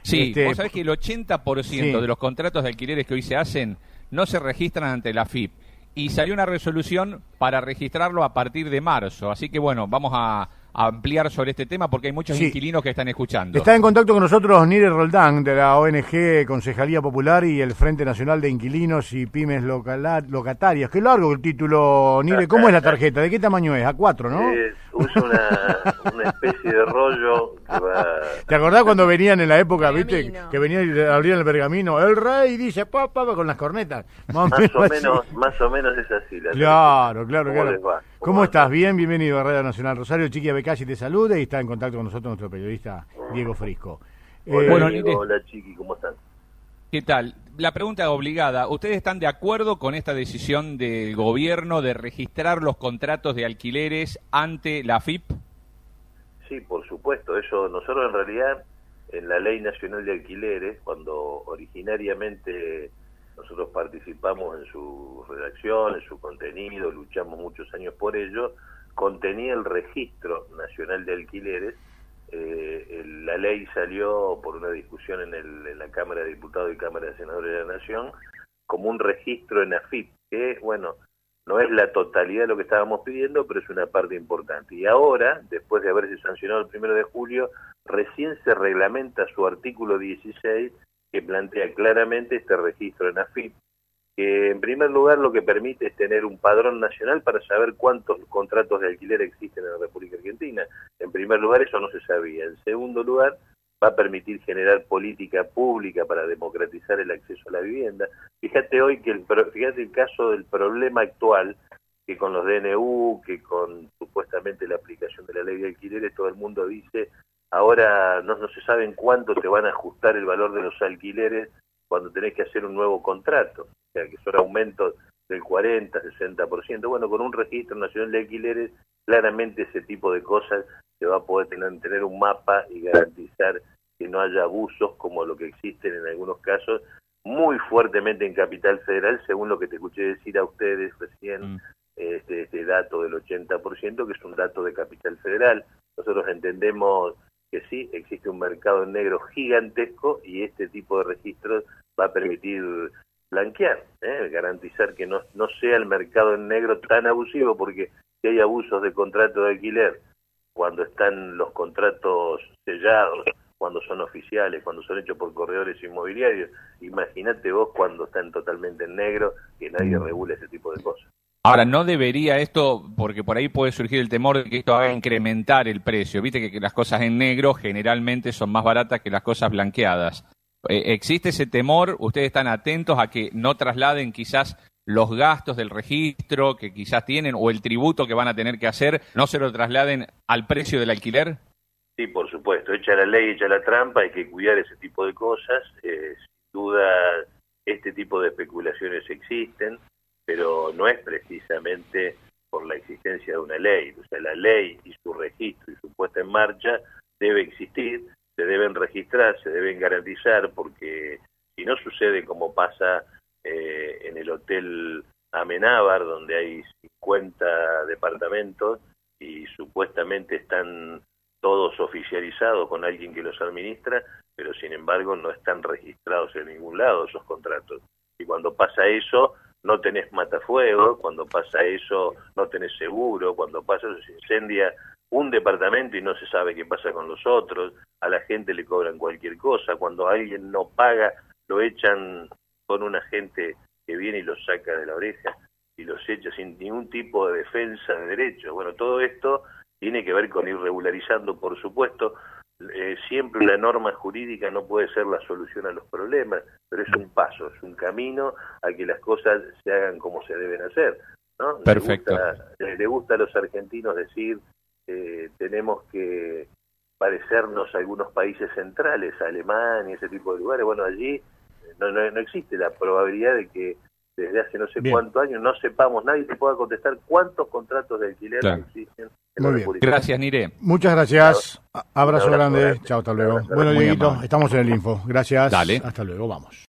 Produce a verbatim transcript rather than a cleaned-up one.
Sí, este, vos sabés que el ochenta por ciento sí. de los contratos de alquileres que hoy se hacen no se registran ante la A F I P. Y salió una resolución para registrarlo a partir de marzo. Así que bueno, vamos a, a ampliar sobre este tema porque hay muchos Sí. inquilinos que están escuchando. Está en contacto con nosotros Nire Roldán, de la O N G Concejalía Popular y el Frente Nacional de Inquilinos y Pymes Locala- Locatarias. Qué largo el título, Nire. ¿Cómo es la tarjeta? ¿De qué tamaño es? A cuatro, ¿no? Es, usa una, una especie de rollo que va... ¿Te acordás cuando venían en la época, Pergamino. viste, que venían y abrían el pergamino? El rey dice, papá, con las cornetas. Más, Más o así. menos, más o menos es así. La Claro, claro, ¿Cómo claro. les va? ¿Cómo ¿Cómo estás? andan? Bien, bienvenido a Radio Nacional Rosario. Chiqui Abecalli te saluda y está en contacto con nosotros nuestro periodista Diego Frisco. Hola, Eh, Bueno, Diego, Nire. hola Chiqui, ¿cómo están? ¿Qué tal? La pregunta obligada. ¿Ustedes están de acuerdo con esta decisión del gobierno de registrar los contratos de alquileres ante la A F I P? Sí, por supuesto. Eso nosotros en realidad en la Ley Nacional de Alquileres, cuando originariamente nosotros participamos en su redacción, en su contenido, luchamos muchos años por ello, contenía el Registro Nacional de Alquileres. Eh, el, la ley salió por una discusión en, el, en la Cámara de Diputados y Cámara de Senadores de la Nación como un registro en A F I P, que bueno, no es la totalidad de lo que estábamos pidiendo, pero es una parte importante. Y ahora, después de haberse sancionado el primero de julio, recién se reglamenta su artículo dieciséis, que plantea claramente este registro en A F I P, que en primer lugar lo que permite es tener un padrón nacional para saber cuántos contratos de alquiler existen en la República Argentina. En primer lugar, eso no se sabía. En segundo lugar, va a permitir generar política pública para democratizar el acceso a la vivienda. Fíjate hoy que el, fíjate el caso del problema actual, que con los D N U, que con supuestamente la aplicación de la ley de alquileres, todo el mundo dice, ahora no, no se sabe en cuánto te van a ajustar el valor de los alquileres cuando tenés que hacer un nuevo contrato. O sea, que son aumentos del cuarenta, sesenta por ciento. Bueno, con un registro nacional de alquileres, claramente ese tipo de cosas se va a poder tener, tener un mapa y garantizar que no haya abusos como lo que existen en algunos casos, muy fuertemente en Capital Federal, según lo que te escuché decir a ustedes recién, mm. este, este dato del ochenta por ciento, que es un dato de Capital Federal. Nosotros entendemos que sí, existe un mercado en negro gigantesco y este tipo de registros va a permitir blanquear, ¿eh? garantizar que no, no sea el mercado en negro tan abusivo, porque si hay abusos de contrato de alquiler, cuando están los contratos sellados, cuando son oficiales, cuando son hechos por corredores inmobiliarios, imagínate vos cuando están totalmente en negro, que nadie regula ese tipo de cosas. Ahora, no debería esto, porque por ahí puede surgir el temor de que esto haga incrementar el precio. Viste que, que las cosas en negro generalmente son más baratas que las cosas blanqueadas. Eh, ¿Existe ese temor? ¿Ustedes están atentos a que no trasladen quizás los gastos del registro que quizás tienen o el tributo que van a tener que hacer, no se lo trasladen al precio del alquiler? Sí, por supuesto. Echa la ley, echa la trampa, hay que cuidar ese tipo de cosas. Eh, sin duda, este tipo de especulaciones existen, pero no es precisamente por la existencia de una ley. O sea, la ley y su registro y su puesta en marcha debe existir, se deben registrar, se deben garantizar, porque si no sucede como pasa eh, en el Hotel Amenábar, donde hay cincuenta departamentos y supuestamente están todos oficializados con alguien que los administra, pero sin embargo no están registrados en ningún lado esos contratos. Y cuando pasa eso, no tenés matafuego, cuando pasa eso, no tenés seguro, cuando pasa eso, se incendia un departamento y no se sabe qué pasa con los otros, a la gente le cobran cualquier cosa, cuando alguien no paga, lo echan con un agente que viene y los saca de la oreja y los echa sin ningún tipo de defensa de derechos. Bueno, todo esto tiene que ver con ir regularizando, por supuesto. Eh, siempre la norma jurídica no puede ser la solución a los problemas, pero es un paso, es un camino a que las cosas se hagan como se deben hacer, ¿no? Perfecto. Le gusta, le, le gusta a los argentinos decir eh, tenemos que parecernos a algunos países centrales, a Alemania, ese tipo de lugares. Bueno, allí no, no, no existe la probabilidad de que desde hace no sé Bien. cuántos años no sepamos, nadie te pueda contestar cuántos contratos de alquiler Claro. existen en Muy la bien. República. Gracias, Nire. Muchas gracias. A- Abrazo Un abrazo grande. grande. Chao, hasta luego. Un abrazo Bueno, Muy Dieguito, amable. estamos en el info. Gracias. Dale. Hasta luego. Vamos.